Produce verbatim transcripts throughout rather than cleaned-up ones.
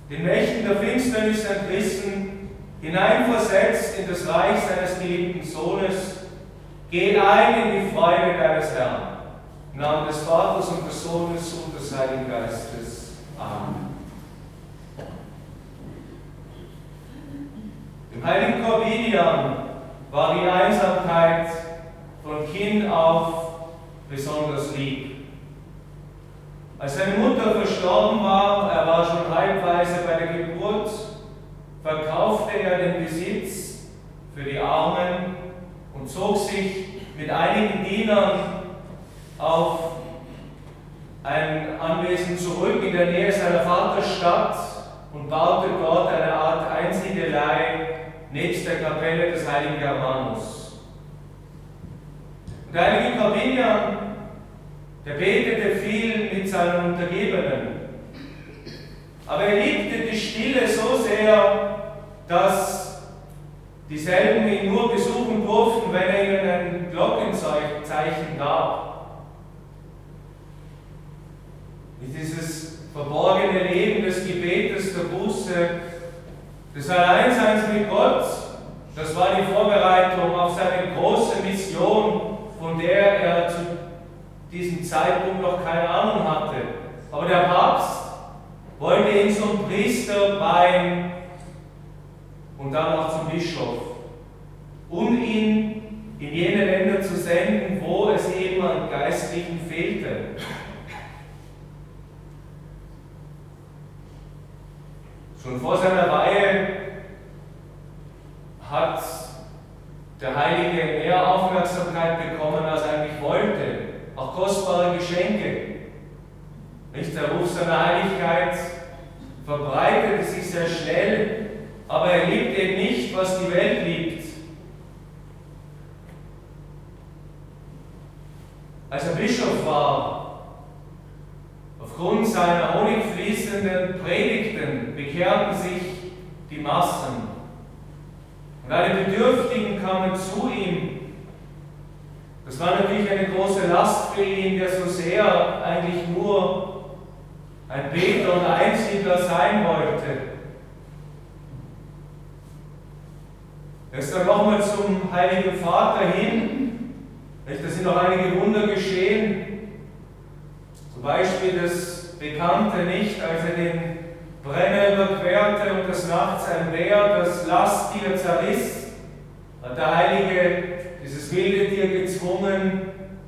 den Mächten der Finsternis entrissen, hineinversetzt in das Reich seines geliebten Sohnes. Geh ein in die Freude deines Herrn. Im Namen des Vaters und des Sohnes und des Heiligen Geistes. Amen. Dem heiligen Korbinian war die Einsamkeit von Kind auf besonders lieb. Als seine Mutter verstorben war, er war schon halbweise bei der Geburt, verkaufte er den Besitz für die Armen und zog sich mit einigen Dienern auf ein Anwesen zurück in der Nähe seiner Vaterstadt und baute dort eine Art Einsiedelei nebst der Kapelle des heiligen Germanus. Und der heilige Korbinian, der betete viel mit seinen Untergebenen, aber er liebte die Stille so sehr, dass dieselben ihn nur besuchen durften, wenn er ihnen ein Glockenzeichen gab. Dieses verborgene Leben des Gebetes, der Buße, des Alleinseins mit Gott, das war die Vorbereitung auf seine große Mission, von der er zu diesem Zeitpunkt noch keine Ahnung hatte. Aber der Papst wollte ihn zum Priester weihen und dann auch zum Bischof, um ihn in jene Länder zu senden, wo es eben an Geistlichen fehlte. Schon vor seiner Weihe hat der Heilige mehr Aufmerksamkeit bekommen, als er eigentlich wollte. Auch kostbare Geschenke. Nicht? Der Ruf seiner Heiligkeit verbreitete sich sehr schnell, aber er liebte eben nicht, was die Welt liebt. Als er Bischof war, aufgrund seiner honigfließenden Predigten bekehrten sich die Massen. Und alle Bedürftigen kamen zu ihm. Das war natürlich eine große Last für ihn, der so sehr eigentlich nur ein Beter und Einsiedler sein wollte. Er ist dann nochmal zum Heiligen Vater hin. Da sind noch einige Wunder geschehen. Zum Beispiel das Bekannte nicht, als er den Brenner überquerte und des Nachts ein Bär das Lasttier zerriss, hat der Heilige dieses wilde Tier gezwungen,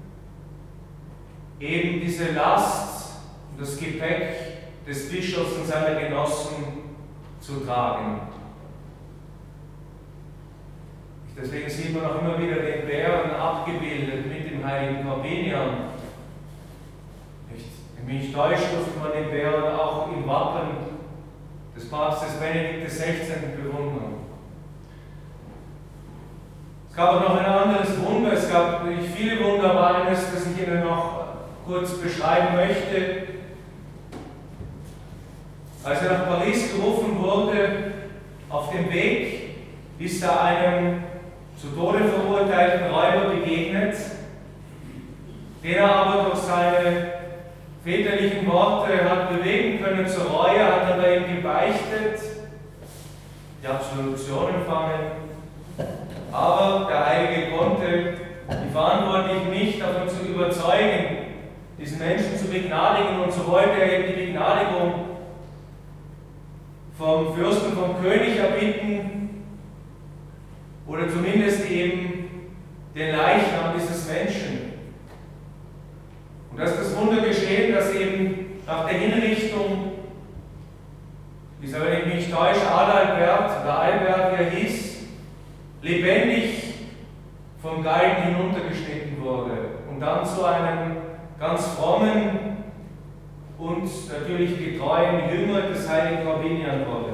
eben diese Last und das Gepäck des Bischofs und seiner Genossen zu tragen. Deswegen sieht man auch immer wieder den Bären abgebildet mit dem heiligen Korbinian. Wenn mich nicht täuscht, durfte man den Bären auch im Wappen des Papstes Benedikt der Sechzehnten bewundern. Es gab auch noch ein anderes Wunder, es gab wirklich viele Wunder, aber eines, das ich Ihnen noch kurz beschreiben möchte. Als er nach Paris gerufen wurde, auf dem Weg ist er einem zu Tode verurteilten Räuber begegnet, den er aber durch seine väterlichen Worte hat bewegen können zur Reue, hat er bei ihm gebeichtet, die Absolution empfangen, aber der Heilige konnte die Verantwortlichen nicht davon zu überzeugen, diesen Menschen zu begnadigen, und so wollte er eben die Begnadigung vom Fürsten, vom König erbitten, oder zumindest eben den Leichnam dieses Menschen. Und da ist das Wunder geschehen, dass eben nach der Hinrichtung dieser, wenn ich mich nicht täusche, Adalbert oder Albert, wie er hieß, lebendig vom Galgen hinuntergeschnitten wurde und dann zu einem ganz frommen und natürlich getreuen Jünger des heiligen Korbinian wurde.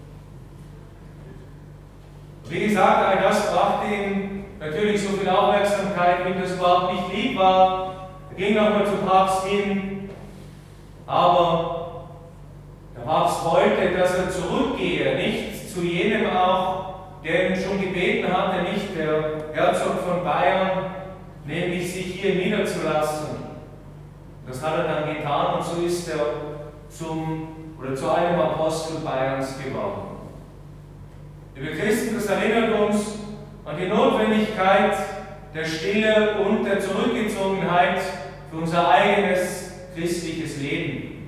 Wie gesagt, all das brachte ihm natürlich so viel Aufmerksamkeit, wie das überhaupt nicht lieb war. Er ging nochmal zum Papst hin, aber der Papst wollte, dass er zurückgehe, nicht zu jenem auch, der ihn schon gebeten hatte, nicht der Herzog von Bayern, nämlich sich hier niederzulassen. Das hat er dann getan, und so ist er zum oder zu einem Apostel Bayerns geworden. Liebe Christen, das erinnert uns an die Notwendigkeit der Stille und der Zurückgezogenheit für unser eigenes christliches Leben.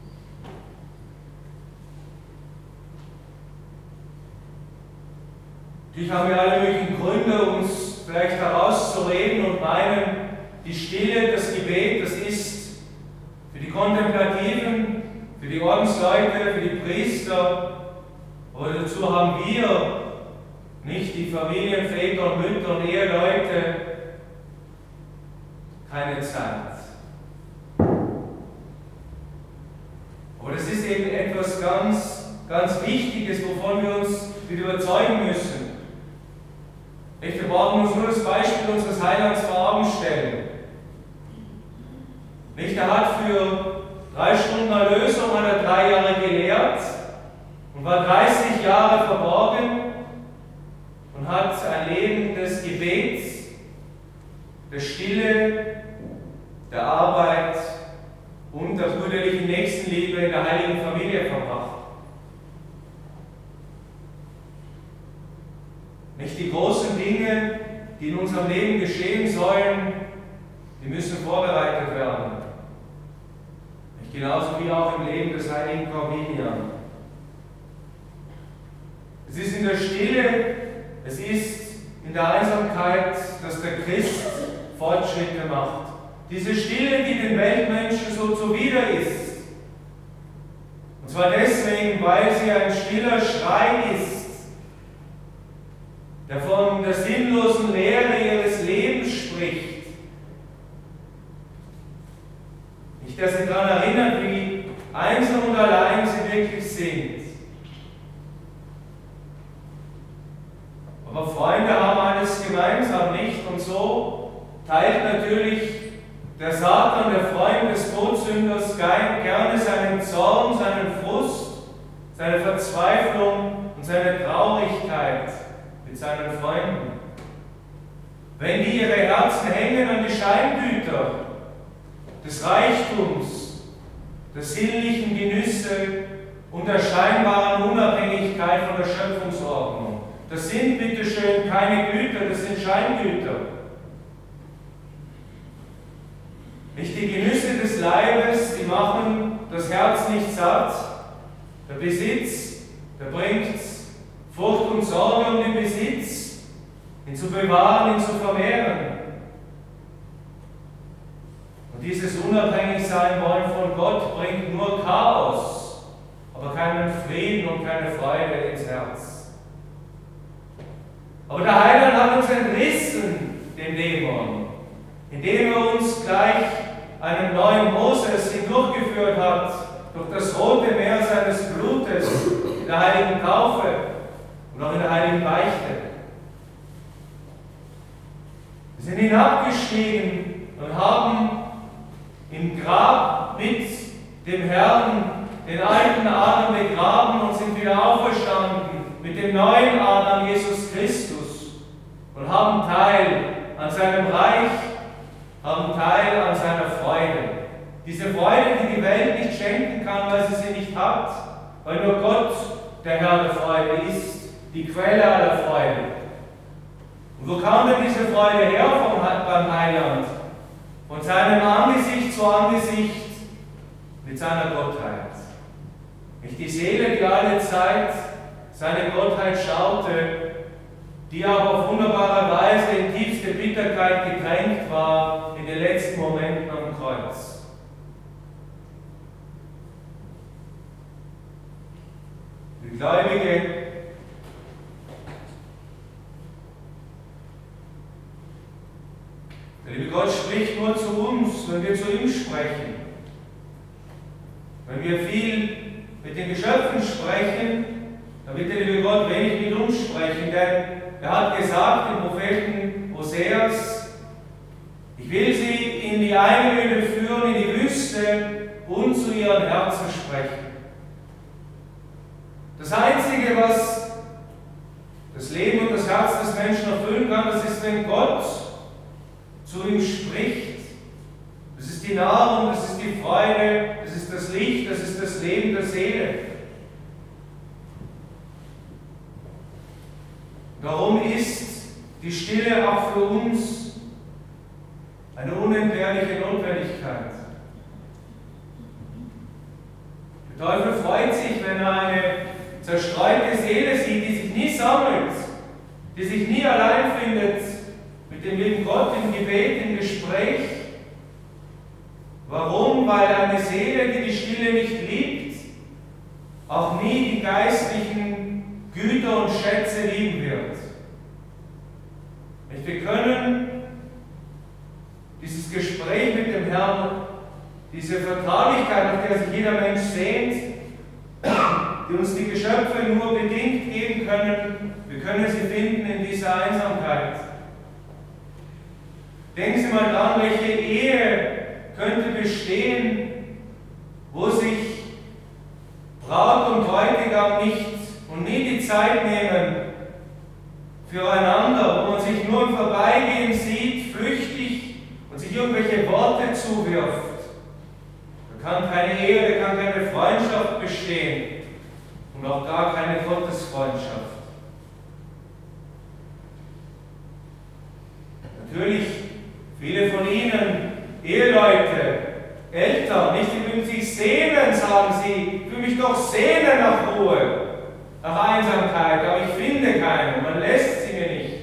Natürlich haben wir alle möglichen Gründe, uns vielleicht herauszureden und meinen, die Stille, das Gebet, das ist für die Kontemplativen, für die Ordensleute, für die Priester, aber dazu haben wir, nicht die Familienväter und Mütter und Eheleute, keine Zeit. Aber das ist eben etwas ganz, ganz Wichtiges, wovon wir uns wieder überzeugen müssen. Wir brauchen uns nur das Beispiel unseres Heilands vor Augen stellen. Nicht, er hat für drei Stunden Erlösung hat er drei Jahre gelehrt und war dreißig Jahre verborgen und hat ein Leben des Gebets, der Stille, der Arbeit und der brüderlichen Nächstenliebe in der heiligen Familie verbracht. Nicht die großen Dinge, die in unserem Leben geschehen sollen, die müssen vorbereitet werden. Nicht genauso wie auch im Leben des heiligen Korbinian. Es ist in der Stille, es ist in der Einsamkeit, dass der Christ Fortschritte macht. Diese Stille, die den Weltmenschen so zuwider ist. Und zwar deswegen, weil sie ein stiller Schrei ist, der von der sinnlosen Leere ihres Lebens spricht. Nicht, dass sie daran erinnert, wie einsam und allein sie wirklich sind. Aber Freunde haben alles gemeinsam, nicht? Und so teilt natürlich der Satan, der Freund des Todsünders, gerne seinen Zorn, seinen Frust, seine Verzweiflung und seine Traurigkeit mit seinen Freunden. Wenn die ihre Herzen hängen an die Scheingüter des Reichtums, der sinnlichen Genüsse und der scheinbaren Unabhängigkeit von der Schöpfungsordnung. Das sind bitteschön keine Güter, das sind Scheingüter. Nicht die Genüsse des Leibes, die machen das Herz nicht satt. Der Besitz, der bringt Furcht und Sorge um den Besitz, ihn zu bewahren, ihn zu vermehren. Und dieses Unabhängigsein wollen von Gott bringt nur Chaos, aber keinen Frieden und keine Freude ins Herz. Aber der Heiland hat uns entrissen, dem Dämon, indem er uns gleich einen neuen Moses hindurchgeführt hat, durch das rote Meer seines Blutes in der heiligen Taufe und auch in der heiligen Beichte. Wir sind hinabgestiegen und haben im Grab mit dem Herrn den alten Adam begraben und sind wieder auferstanden mit dem neuen Adam, Jesus Christus, und haben Teil an seinem Reich, haben Teil an seiner Freude. Diese Freude, die die Welt nicht schenken kann, weil sie sie nicht hat, weil nur Gott der Herr der Freude ist, die Quelle aller Freude. Und wo kam denn diese Freude her vom, beim Heiland? Von seinem Angesicht zu Angesicht mit seiner Gottheit. Nicht die Seele, die alle Zeit seine Gottheit schaute, die aber auf wunderbare Weise in tiefste Bitterkeit getränkt war in den letzten Momenten am Kreuz. Die Gläubige, der liebe Gott spricht nur zu uns, wenn wir zu ihm sprechen. Wenn wir viel mit den Geschöpfen sprechen, dann wird der liebe Gott wenig mit uns sprechen, denn er hat gesagt im Propheten Hoseas, ich will sie in die Einöde führen, in die Wüste und zu ihren Herzen sprechen. Das Einzige, was das Leben und das Herz des Menschen erfüllen kann, das ist, wenn Gott zu ihm spricht. Das ist die die Nahrung, das ist die Freude, das ist das Licht, das ist das Leben der Seele. Darum ist die Stille auch für uns eine unentbehrliche Notwendigkeit. Der Teufel freut sich, wenn er eine zerstreute Seele sieht, die sich nie sammelt, die sich nie allein findet mit dem lieben Gott im Gebet, im Gespräch. Warum? Weil eine Seele, die die Stille nicht liebt, auch nie die geistlichen Güter und Schätze lieben wird. Wir können dieses Gespräch mit dem Herrn, diese Vertraulichkeit, nach der sich jeder Mensch sehnt, die uns die Geschöpfe nur bedingt geben können, wir können sie finden in dieser Einsamkeit. Denken Sie mal dran, welche Ehe könnte bestehen, wo sich Braut und Bräutigam nicht und nie die Zeit nehmen füreinander, wo man sich nur im Vorbeigehen sieht, flüchtig und sich irgendwelche Worte zuwirft. Da kann keine Ehe, da kann keine Freundschaft bestehen und auch gar keine Gottesfreundschaft. Natürlich, viele von Ihnen, Eheleute, Eltern, nicht die würden sich sehnen, sagen sie, ich will mich doch sehnen nach Ruhe, nach Einsamkeit, aber ich finde keine, man lässt sie mir nicht.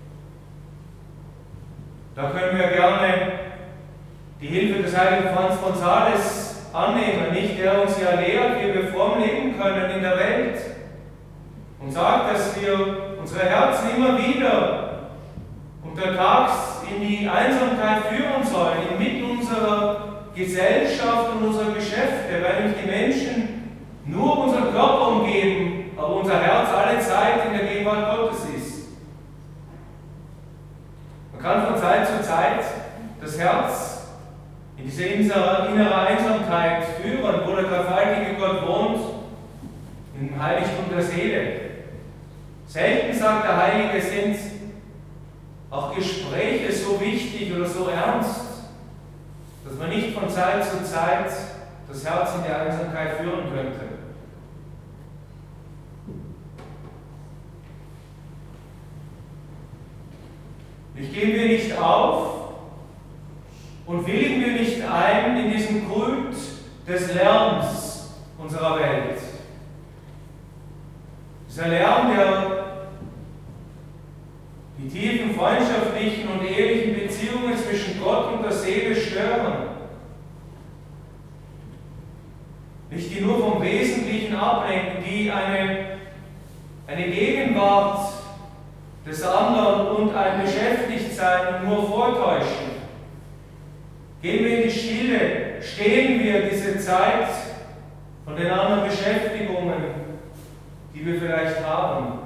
Da können wir gerne die Hilfe des heiligen Franz von Sales annehmen, nicht der uns ja lehrt, wie wir fromm leben können in der Welt und sagt, dass wir unsere Herzen immer wieder untertags in die Einsamkeit führen sollen, inmitten unserer Gesellschaft und unserer Geschäfte, weil nämlich die Menschen nur unseren Körper umgeben, aber unser Herz alle Zeit in der Gegenwart Gottes ist. Man kann von Zeit zu Zeit das Herz in diese innere Einsamkeit führen, wo der dreifaltige Gott wohnt, im Heiligtum der Seele. Selten, sagt der Heilige, sind auch Gespräche so wichtig oder so ernst, dass man nicht von Zeit zu Zeit das Herz in die Einsamkeit führen könnte. Nicht geben wir nicht auf und willigen wir nicht ein in diesen Kult des Lärms unserer Welt. Dieser Lärm, der die tiefen freundschaftlichen und ehelichen Beziehungen zwischen Gott und der Seele stören. Nicht die nur vom Wesentlichen ablenken, die eine, eine Gegenwart des anderen und ein Beschäftigtsein nur vortäuschen. Gehen wir in die Stille, stehlen wir diese Zeit von den anderen Beschäftigungen, die wir vielleicht haben.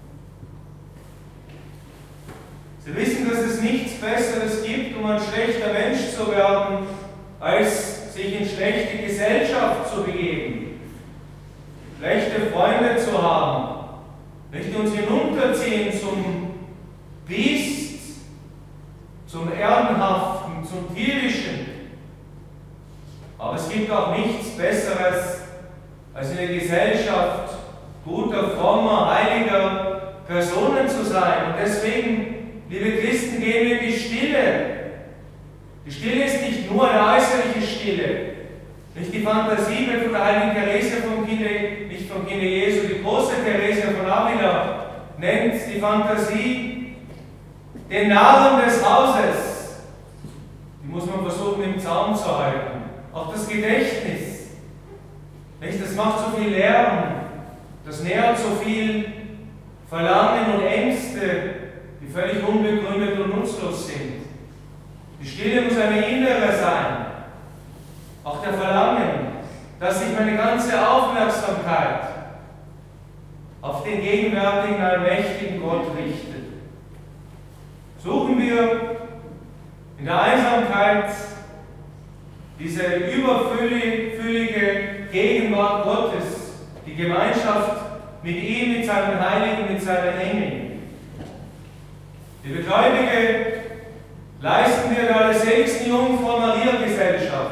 Sie wissen, dass es nichts Besseres gibt, um ein schlechter Mensch zu werden, als sich in schlechte Gesellschaft zu begeben, schlechte Freunde zu haben, nicht uns hinunterziehen zum Biest, zum Ehrenhaften, zum Tierischen. Aber es gibt auch nichts Besseres, als in der Gesellschaft guter, frommer, heiliger Personen zu sein. Und deswegen, liebe Christen, gehen wir in die Stille. Die Stille ist nicht nur eine äußerliche Stille, nicht die Fantasie wird von der heiligen Theresia vom Kinde, nicht vom Kinde Jesu, die große Theresia von Avila nennt die Fantasie den Narren des Hauses. Die muss man versuchen im Zaum zu halten. Auch das Gedächtnis. Nicht? Das macht so viel Lärm, das nährt so viel Verlangen und Ängste, die völlig unbegründet und nutzlos sind. Die Stille muss eine innere sein. Auch der Verlangen, dass sich meine ganze Aufmerksamkeit auf den gegenwärtigen, allmächtigen Gott richtet. Suchen wir in der Einsamkeit diese überfüllige Gegenwart Gottes, die Gemeinschaft mit ihm, mit seinen Heiligen, mit seinen Engeln. Liebe Gläubige, leisten wir der allerseligsten Jungfrau Maria Gesellschaft.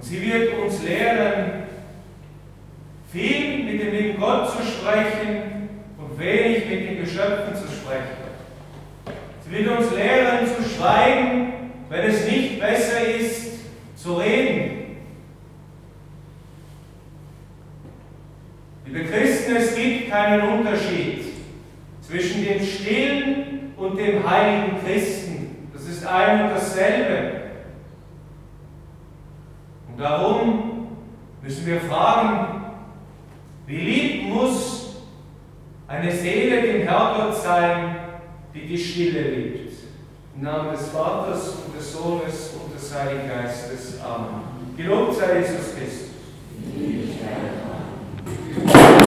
sie wird uns lehren, viel mit dem lieben Gott zu sprechen und wenig mit den Geschöpfen zu sprechen. Sie wird uns lehren zu schweigen, wenn es nicht besser ist, zu reden. Liebe Christen, es gibt keinen Unterschied zwischen dem stillen und dem heiligen Christen. Das ist ein und dasselbe. Und darum müssen wir fragen, wie lieb muss eine Seele dem Herrgott sein, die die Stille liebt. Im Namen des Vaters und des Sohnes und des Heiligen Geistes. Amen. Gelobt sei Jesus Christus.